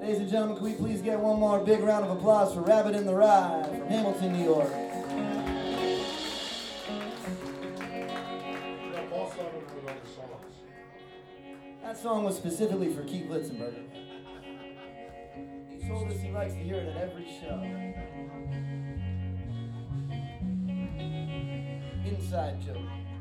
Ladies and gentlemen, can we please get one more big round of applause for Rabbit in the Rye from Hamilton, New York. That song was specifically for Keith Litzenberger. He told us he likes to hear it at every show. Inside joke.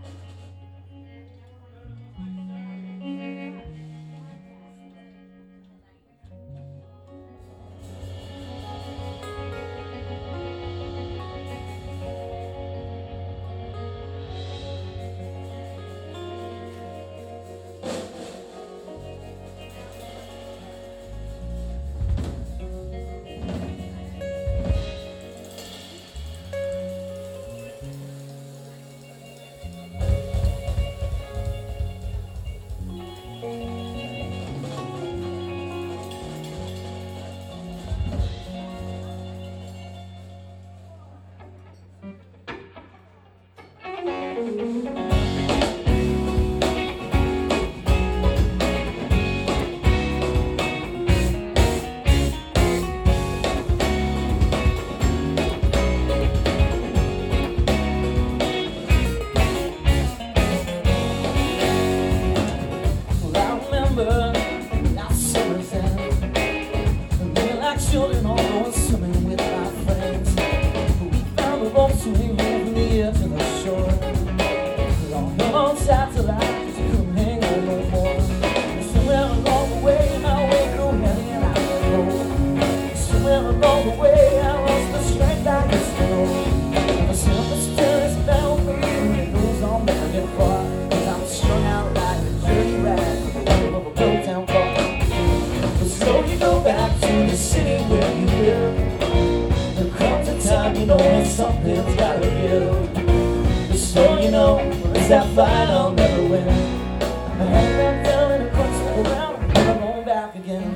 Something's gotta give. Just so you know, it's that fight I'll never win. I had that down in a crutch around, and I'm going back again.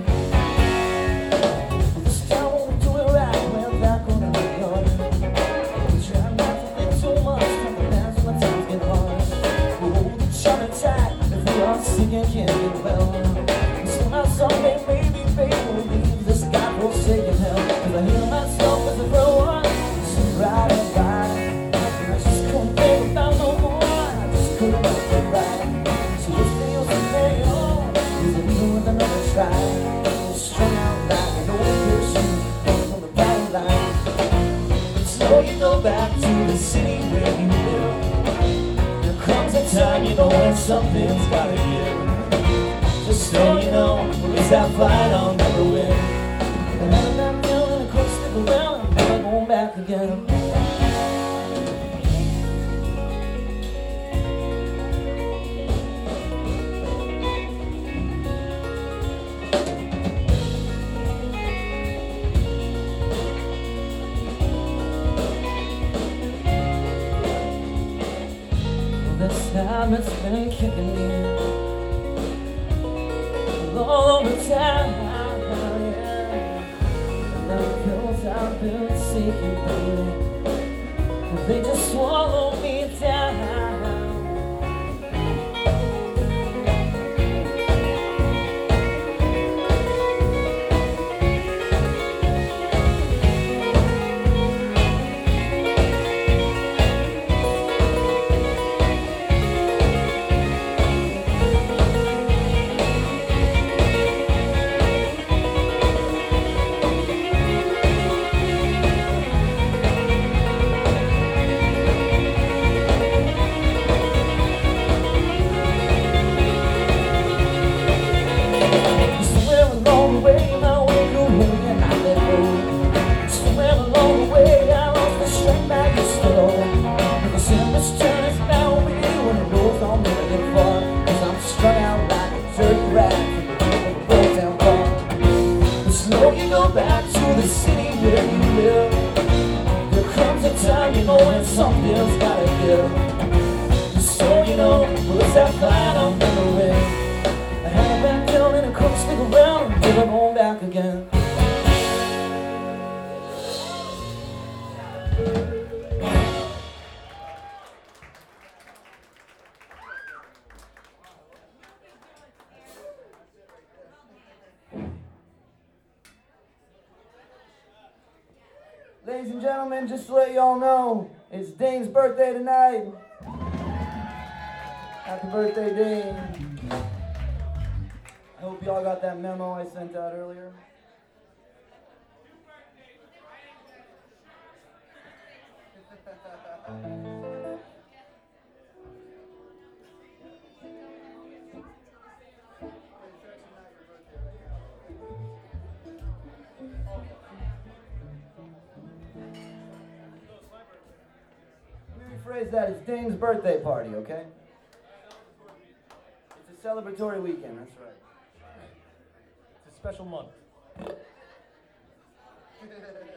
This time I won't do it right, we're back on the yard. We try not to think too much, sometimes when times get hard. We'll hold each other tight, if we are sick and can't get well. Somehow, someday, maybe fate will leave this God-forsaken hell. Cause I hear myself as a pro one. Right and right, I just couldn't think about no more. I just couldn't make it right. So if they used to carry on, is it even with another try? Strung out like an old person coming from the battle line. So you go back to the city where you live. There comes a time, you know, when something's gotta give. Just so you know, it's that fight I'll never win. And I'm not feeling a quick stick around. I'm going back again. This time it's been kicking me all over town, yeah. And the pills I've been seeking, baby, they just swallow me down. Something's gotta give. Just so you know, well, it's that fight I'll never win. I had a back down and I couldn't stick around until I'm going back again. Ladies and gentlemen, just to let y'all know, it's Dane's birthday tonight. Happy birthday, Dane. I hope y'all got that memo I sent out earlier. Let me rephrase that. It's Dane's birthday party, okay? It's a celebratory weekend, that's right. It's a special month.